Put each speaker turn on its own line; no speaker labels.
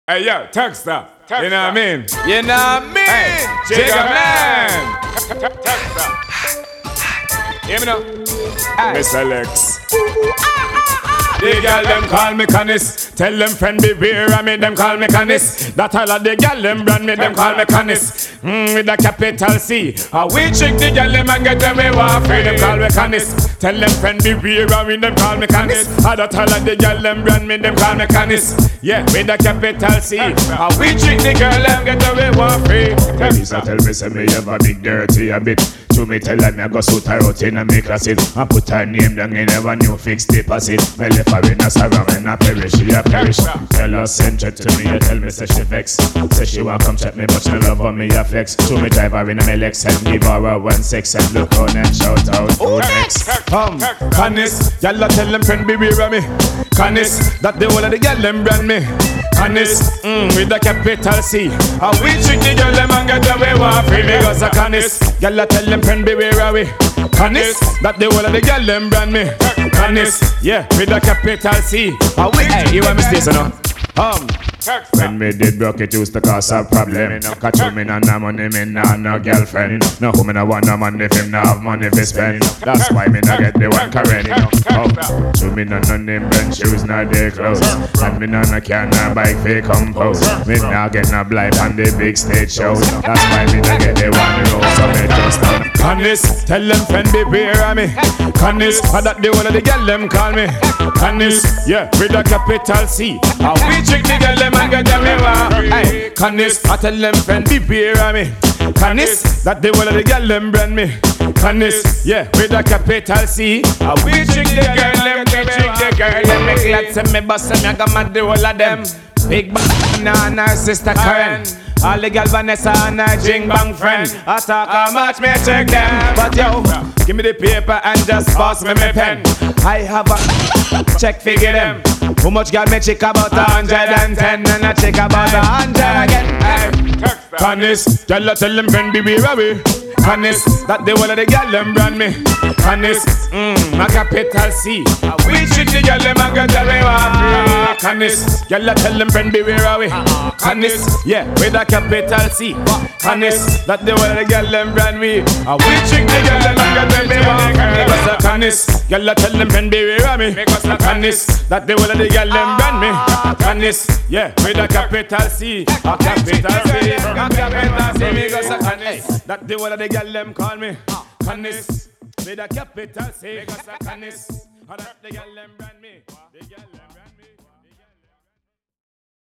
Hey yo, Texter. You know what I mean?
You know what I mean?
Hey, Jigga man. Texter. Hear me now? Miss Alex. The girl them call me Canis. Tell them friend beware of me, them call me Canis. That all of the girl them brand me, them call me Canis. With a capital C. We trick the girl them and get them away free. Them call me Canis. Tell them friend beware of me, them call me Canis. That all of the girl them brand me, them call me Canis. Yeah, with a capital C. We trick the girl them get away free. Tell me say me have a big dirty habit. To me tell her me I go suit her out in a me closet. I put her name down in a new fixed deposit. Me left her in a sarong and I perish, she a perish. Tell her send check to me, tell me say she vex. Say she want come check me but she love on me a flex. To me drive her in a me Lex and give her a 1-6 and look on and shout out who next. Canis, y'all tell them friend beware of me. Canis, that the whole of the girl them brand me. Canis, with a capital C. And we trick the girl them and get away with free because of Canis. Y'all tell them friend beware of me. Canis, that the whole of the girl them brand me. Canis, yeah, with a capital C. And we, hey, you want me stay no? When me did broke it used to cause a problem. Catch me no money, me no girlfriend. No who me no want no money if him no have money to spend. That's why me no get the one Karen. To me no name brand shoes, no day clothes. And me no car, no bike fake compose. Me no get no blind on the big stage shows. That's why me no get the one roll. So me just on Canis, tell them friend beware of me. Canis, that the one of the girl them call me. Canis, yeah, with a capital C. We trick the girl them and get them away. Canis, I tell them friend beware of me. Canis, that the one of the girl them brand me. Canis, yeah, with a capital C. We trick the girl them, we trick the girl them. Make lots of me boss and I got mad the whole of them. Big banana and her sister Karen. All the gal Vanessa and her jing bang friend. I talk how much me check them. But yo, give me the paper and just pass me my pen. I have a check figure them. How much gal me check about 110 and I check about 100 again. Canis, tell them friend beware of me. Canis, that the one of the gal them brand me. Canis, my capital C. We trick the gal them and get away with. Canis, gal tell them friend beware of me. Canis, yeah, with a capital C. Canis, that the one of the gal them brand me. We trick the gal them and get away with. Because of Canis, gal tell them friend beware of me. Canis, that the one of the gal them brand me. Canis, yeah, with a capital C. A capital C, a capital C. Because of Canis, that the one of the girl them call me Canis, with a capital C. Because of Canis, that the girl them brand me.